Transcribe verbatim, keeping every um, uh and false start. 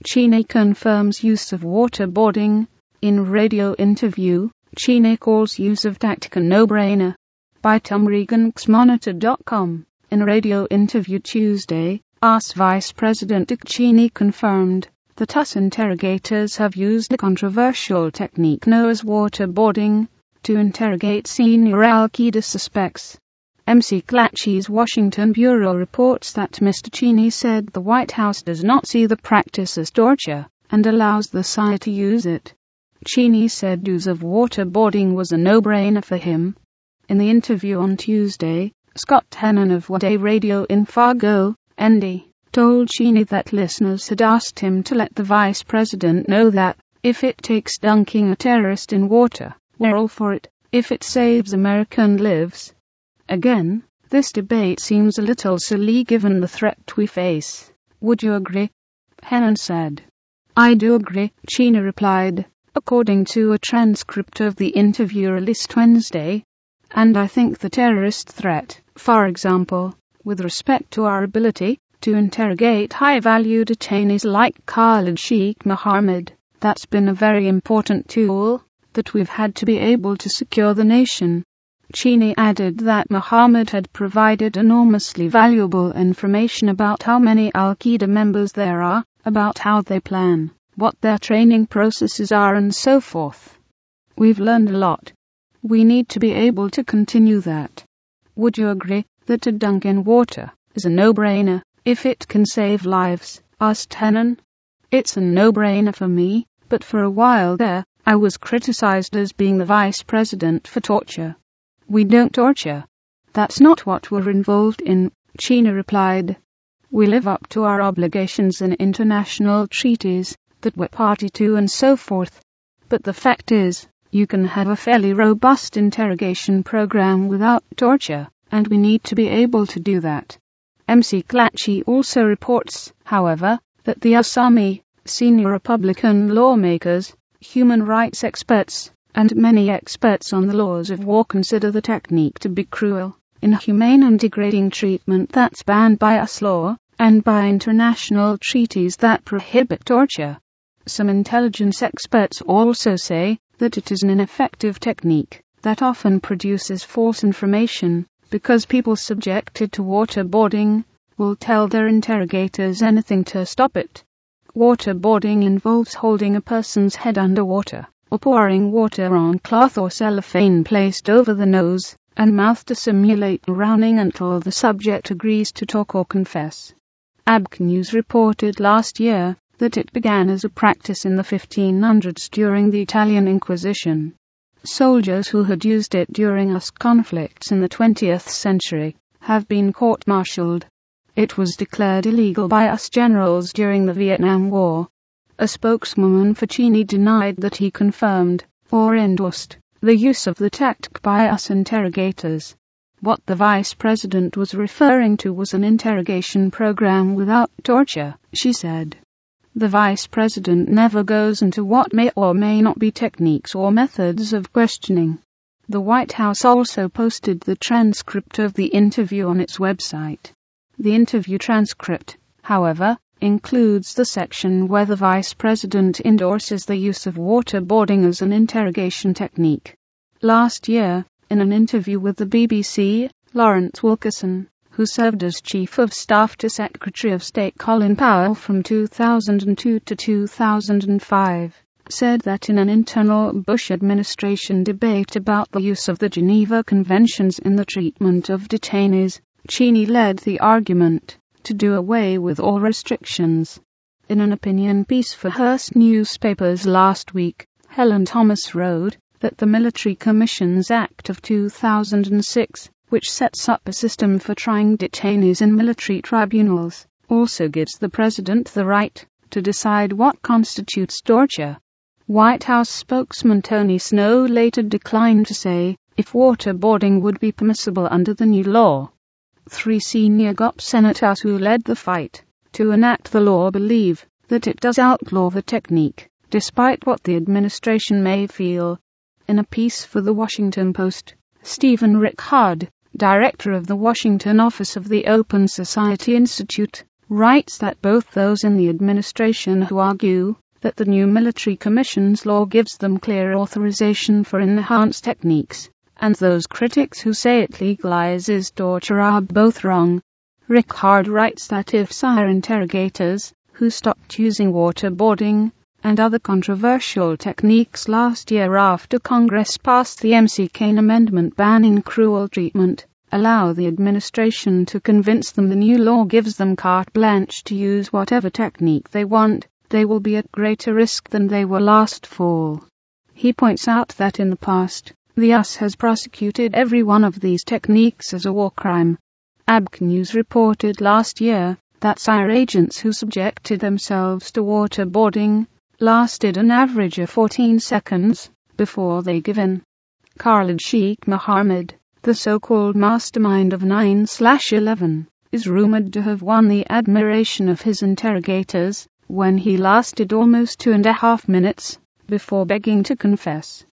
Cheney confirms use of waterboarding. In radio interview, Cheney calls use of tactic a no-brainer. By Tom Regan X Monitor dot com. In radio interview Tuesday, U S Vice President Dick Cheney confirmed that U S interrogators have used a controversial technique known as waterboarding to interrogate senior Al-Qaeda suspects. M C Klatchy's Washington Bureau reports that Mister Cheney said the White House does not see the practice as torture and allows the S I A to use it. Cheney said use of waterboarding was a no-brainer for him. In the interview on Tuesday, Scott Hennon of One Day Radio in Fargo, N D, told Cheney that listeners had asked him to let the vice president know that, if it takes dunking a terrorist in water, we're all for it, if it saves American lives. Again, this debate seems a little silly given the threat we face. Would you agree? Hennon said. I do agree, Cheney replied, according to a transcript of the interview released Wednesday. And I think the terrorist threat, for example, with respect to our ability to interrogate high-value detainees like Khalid Sheikh Mohammed, that's been a very important tool that we've had to be able to secure the nation. Cheney added that Mohammed had provided enormously valuable information about how many Al-Qaeda members there are, about how they plan, what their training processes are and so forth. We've learned a lot. We need to be able to continue that. Would you agree that a dunk in water is a no-brainer if it can save lives? Asked Hennon. It's a no-brainer for me, but for a while there, I was criticized as being the vice president for torture. We don't torture. That's not what we're involved in, Cheney replied. We live up to our obligations in international treaties that we're party to and so forth. But the fact is, you can have a fairly robust interrogation program without torture, and we need to be able to do that. M C Klatchy also reports, however, that the U S Army, senior Republican lawmakers, human rights experts, and many experts on the laws of war consider the technique to be cruel, inhumane and degrading treatment that's banned by U S law, and by international treaties that prohibit torture. Some intelligence experts also say that it is an ineffective technique that often produces false information, because people subjected to waterboarding will tell their interrogators anything to stop it. Waterboarding involves holding a person's head underwater, or pouring water on cloth or cellophane placed over the nose and mouth to simulate drowning until the subject agrees to talk or confess. A B C News reported last year that it began as a practice in the fifteen hundreds during the Italian Inquisition. Soldiers who had used it during U S conflicts in the twentieth century have been court-martialed. It was declared illegal by U S generals during the Vietnam War. A spokeswoman for Cheney denied that he confirmed, or endorsed, the use of the tactic by U S interrogators. What the vice president was referring to was an interrogation program without torture, she said. The vice president never goes into what may or may not be techniques or methods of questioning. The White House also posted the transcript of the interview on its website. The interview transcript, however, includes the section where the vice president endorses the use of waterboarding as an interrogation technique. Last year, in an interview with the B B C, Lawrence Wilkerson, who served as Chief of Staff to Secretary of State Colin Powell from two thousand two to two thousand five, said that in an internal Bush administration debate about the use of the Geneva Conventions in the treatment of detainees, Cheney led the argument to do away with all restrictions. In an opinion piece for Hearst newspapers last week, Helen Thomas wrote that the Military Commissions Act of two thousand six, which sets up a system for trying detainees in military tribunals, also gives the president the right to decide what constitutes torture. White House spokesman Tony Snow later declined to say if waterboarding would be permissible under the new law. Three senior G O P senators who led the fight to enact the law believe that it does outlaw the technique, despite what the administration may feel. In a piece for the Washington Post, Stephen Rickard, director of the Washington office of the Open Society Institute, writes that both those in the administration who argue that the new military commissions law gives them clear authorization for enhanced techniques, and those critics who say it legalizes torture are both wrong. Rickard writes that if sire interrogators, who stopped using waterboarding and other controversial techniques last year after Congress passed the McCain amendment banning cruel treatment, allow the administration to convince them the new law gives them carte blanche to use whatever technique they want, they will be at greater risk than they were last fall. He points out that in the past, the U S has prosecuted every one of these techniques as a war crime. A B C News reported last year that sire agents who subjected themselves to waterboarding lasted an average of fourteen seconds before they give in. Khalid Sheikh Mohammed, the so-called mastermind of nine eleven, is rumored to have won the admiration of his interrogators when he lasted almost two and a half minutes before begging to confess.